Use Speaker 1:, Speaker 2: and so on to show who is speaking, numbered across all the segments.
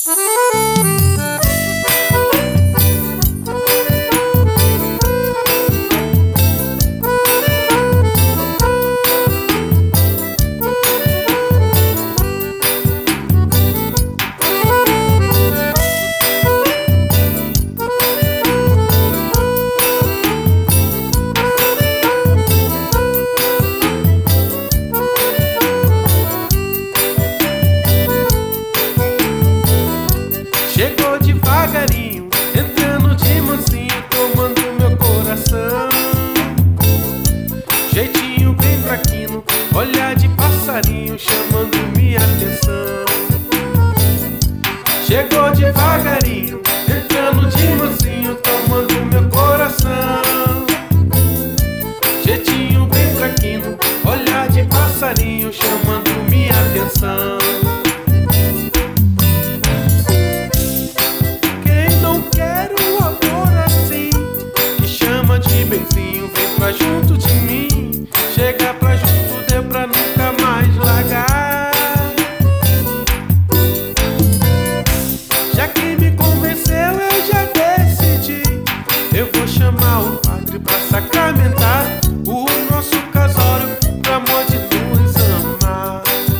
Speaker 1: Chegou devagarinho, entrando de mansinho, tomando meu coração. Jeitinho bem fraquinho, olhar de passarinho, chamando minha atenção. Chegou devagarinho, entrando de mansinho, tomando meu coração. Jeitinho bem fraquinho, olhar de passarinho, chamando minha atenção. Benzinho, vem pra junto de mim. Chega pra junto, deu pra nunca mais largar. Já que me convenceu, eu já decidi. Eu vou chamar o padre pra sacramentar o nosso casório, pro amor de nos amar.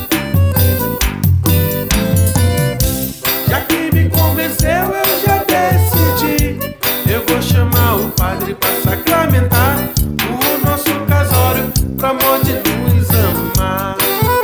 Speaker 1: Já que me convenceu, eu já decidi. Eu vou chamar o padre pra sacramentar o nosso casório, pro amor de nos amar.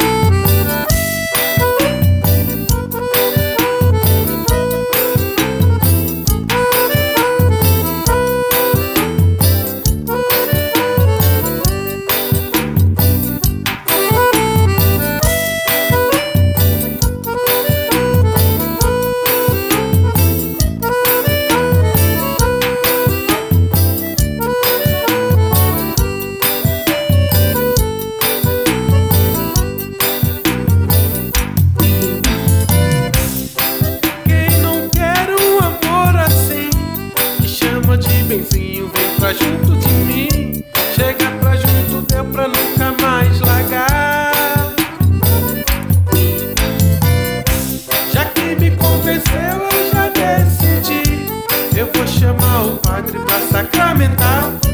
Speaker 1: Benzinho, vem pra junto de mim. Chega pra junto, deu pra nunca mais largar. Já que me convenceu, eu já decidi. Eu vou chamar o padre pra sacramentar